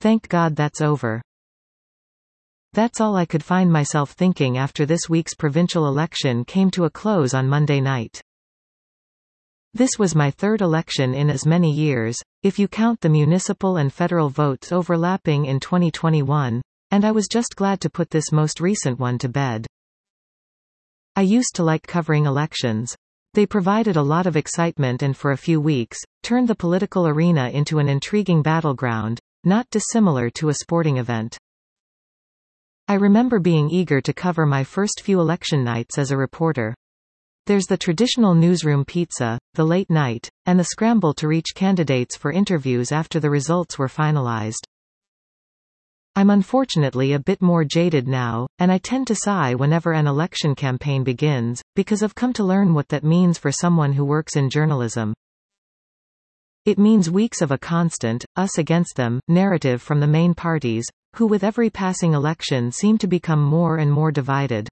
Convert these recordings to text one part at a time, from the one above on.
Thank God that's over. That's all I could find myself thinking after this week's provincial election came to a close on Monday night. This was my third election in as many years, if you count the municipal and federal votes overlapping in 2021, and I was just glad to put this most recent one to bed. I used to like covering elections. They provided a lot of excitement and for a few weeks, turned the political arena into an intriguing battleground, not dissimilar to a sporting event. I remember being eager to cover my first few election nights as a reporter. There's the traditional newsroom pizza, the late night, and the scramble to reach candidates for interviews after the results were finalized. I'm unfortunately a bit more jaded now, and I tend to sigh whenever an election campaign begins, because I've come to learn what that means for someone who works in journalism. It means weeks of a constant, us against them, narrative from the main parties, who with every passing election seem to become more and more divided.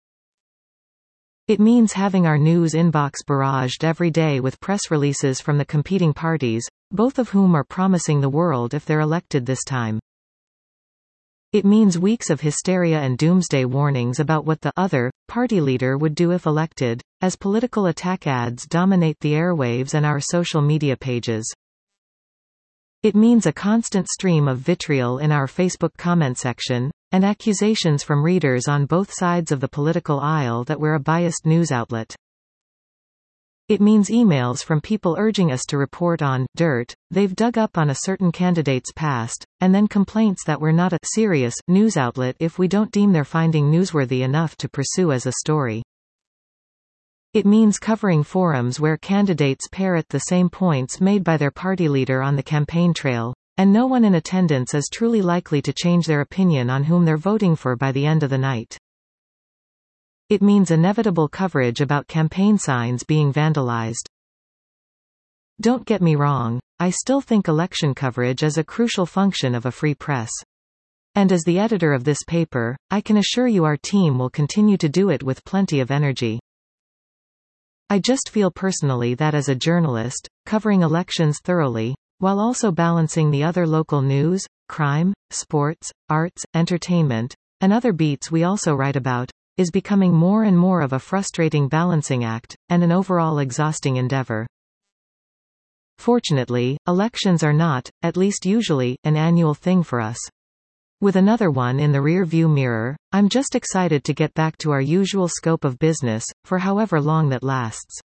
It means having our news inbox barraged every day with press releases from the competing parties, both of whom are promising the world if they're elected this time. It means weeks of hysteria and doomsday warnings about what the other party leader would do if elected, as political attack ads dominate the airwaves and our social media pages. It means a constant stream of vitriol in our Facebook comment section, and accusations from readers on both sides of the political aisle that we're a biased news outlet. It means emails from people urging us to report on dirt they've dug up on a certain candidate's past, and then complaints that we're not a serious news outlet if we don't deem their finding newsworthy enough to pursue as a story. It means covering forums where candidates parrot the same points made by their party leader on the campaign trail, and no one in attendance is truly likely to change their opinion on whom they're voting for by the end of the night. It means inevitable coverage about campaign signs being vandalized. Don't get me wrong, I still think election coverage is a crucial function of a free press. And as the editor of this paper, I can assure you our team will continue to do it with plenty of energy. I just feel personally that as a journalist, covering elections thoroughly, while also balancing the other local news, crime, sports, arts, entertainment, and other beats we also write about, is becoming more and more of a frustrating balancing act, and an overall exhausting endeavor. Fortunately, elections are not, at least usually, an annual thing for us. With another one in the rear-view mirror, I'm just excited to get back to our usual scope of business, for however long that lasts.